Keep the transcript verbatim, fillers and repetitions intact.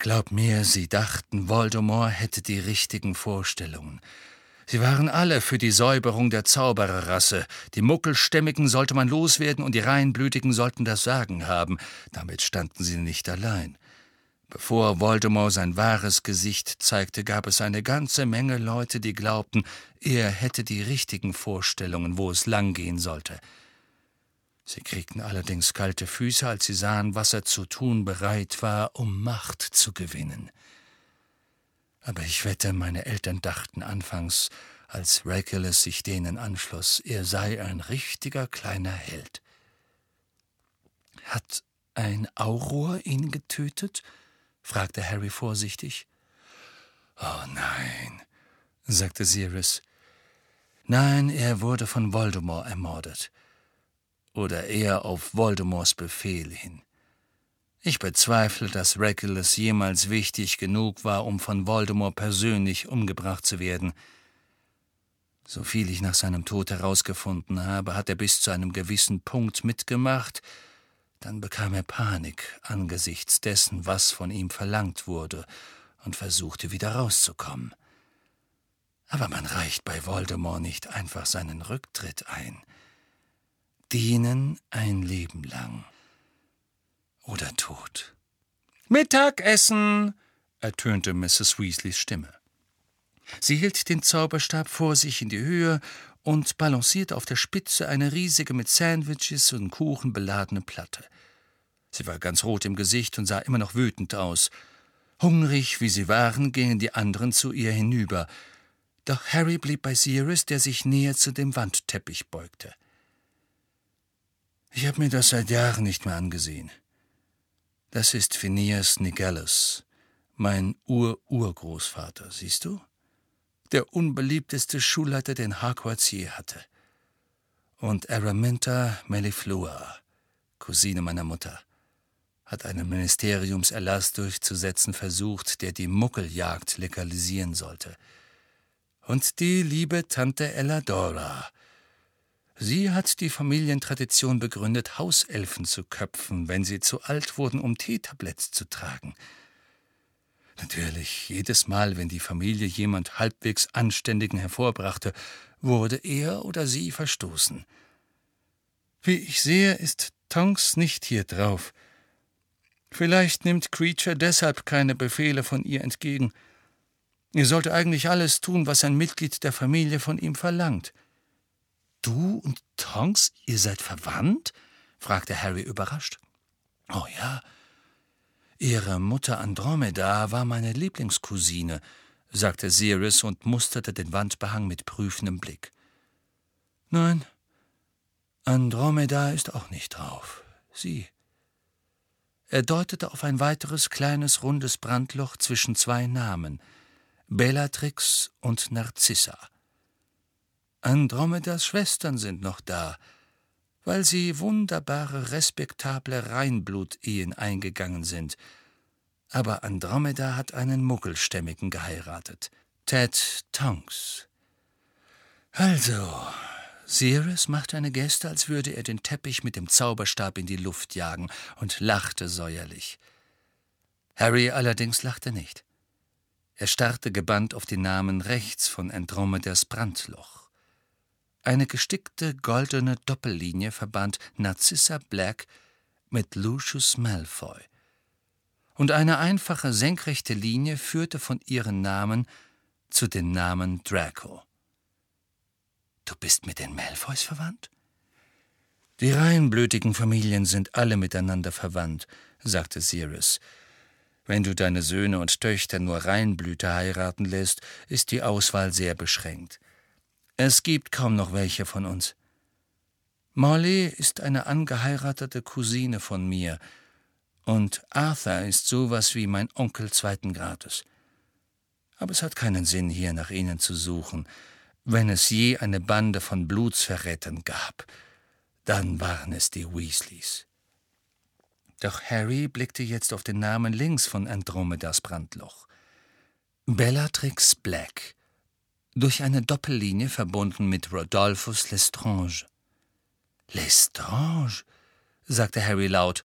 Glaub mir, sie dachten, Voldemort hätte die richtigen Vorstellungen. Sie waren alle für die Säuberung der Zaubererrasse. Die Muckelstämmigen sollte man loswerden und die Reinblütigen sollten das Sagen haben. Damit standen sie nicht allein. Bevor Voldemort sein wahres Gesicht zeigte, gab es eine ganze Menge Leute, die glaubten, er hätte die richtigen Vorstellungen, wo es langgehen sollte. Sie kriegten allerdings kalte Füße, als sie sahen, was er zu tun bereit war, um Macht zu gewinnen. Aber ich wette, meine Eltern dachten anfangs, als Regulus sich denen anschloss, er sei ein richtiger kleiner Held. »Hat ein Auror ihn getötet?« fragte Harry vorsichtig. »Oh nein«, sagte Sirius. »Nein, er wurde von Voldemort ermordet. Oder eher auf Voldemorts Befehl hin. Ich bezweifle, dass Regulus jemals wichtig genug war, um von Voldemort persönlich umgebracht zu werden. Soviel ich nach seinem Tod herausgefunden habe, hat er bis zu einem gewissen Punkt mitgemacht. Dann bekam er Panik angesichts dessen, was von ihm verlangt wurde, und versuchte wieder rauszukommen. Aber man reicht bei Voldemort nicht einfach seinen Rücktritt ein. Dienen ein Leben lang. Oder Tod. »Mittagessen«, ertönte Misses Weasleys Stimme. Sie hielt den Zauberstab vor sich in die Höhe und balancierte auf der Spitze eine riesige mit Sandwiches und Kuchen beladene Platte. Sie war ganz rot im Gesicht und sah immer noch wütend aus. Hungrig wie sie waren, gingen die anderen zu ihr hinüber. Doch Harry blieb bei Sirius, der sich näher zu dem Wandteppich beugte. »Ich habe mir das seit Jahren nicht mehr angesehen. Das ist Phineas Nigellus, mein Ur-Urgroßvater, siehst du? Der unbeliebteste Schulleiter, den Hogwarts je hatte. Und Araminta Melliflua, Cousine meiner Mutter, hat einen Ministeriumserlass durchzusetzen versucht, der die Muggeljagd legalisieren sollte. Und die liebe Tante Elladora. Sie hat die Familientradition begründet, Hauselfen zu köpfen, wenn sie zu alt wurden, um Teetabletts zu tragen. Natürlich, jedes Mal, wenn die Familie jemand halbwegs Anständigen hervorbrachte, wurde er oder sie verstoßen. Wie ich sehe, ist Tonks nicht hier drauf. Vielleicht nimmt Kreacher deshalb keine Befehle von ihr entgegen. Er sollte eigentlich alles tun, was ein Mitglied der Familie von ihm verlangt. »Du und Tonks, ihr seid verwandt?« fragte Harry überrascht. »Oh ja, ihre Mutter Andromeda war meine Lieblingscousine«, sagte Sirius und musterte den Wandbehang mit prüfendem Blick. »Nein, Andromeda ist auch nicht drauf. Sie.« Er deutete auf ein weiteres kleines, rundes Brandloch zwischen zwei Namen, Bellatrix und Narcissa. Andromedas Schwestern sind noch da, weil sie wunderbare, respektable Reinblut-Ehen eingegangen sind. Aber Andromeda hat einen Muggelstämmigen geheiratet, Ted Tonks. Also, Sirius machte eine Geste, als würde er den Teppich mit dem Zauberstab in die Luft jagen, und lachte säuerlich. Harry allerdings lachte nicht. Er starrte gebannt auf den Namen rechts von Andromedas Brandloch. Eine gestickte goldene Doppellinie verband Narcissa Black mit Lucius Malfoy. Und eine einfache senkrechte Linie führte von ihren Namen zu den Namen Draco. »Du bist mit den Malfoys verwandt?« »Die reinblütigen Familien sind alle miteinander verwandt«, sagte Sirius. »Wenn du deine Söhne und Töchter nur Reinblüter heiraten lässt, ist die Auswahl sehr beschränkt. Es gibt kaum noch welche von uns. Molly ist eine angeheiratete Cousine von mir, und Arthur ist sowas wie mein Onkel zweiten Grades. Aber es hat keinen Sinn, hier nach ihnen zu suchen. Wenn es je eine Bande von Blutsverrätern gab, dann waren es die Weasleys.« Doch Harry blickte jetzt auf den Namen links von Andromedas Brandloch. Bellatrix Black, durch eine Doppellinie verbunden mit Rodolphus Lestrange. »Lestrange«, sagte Harry laut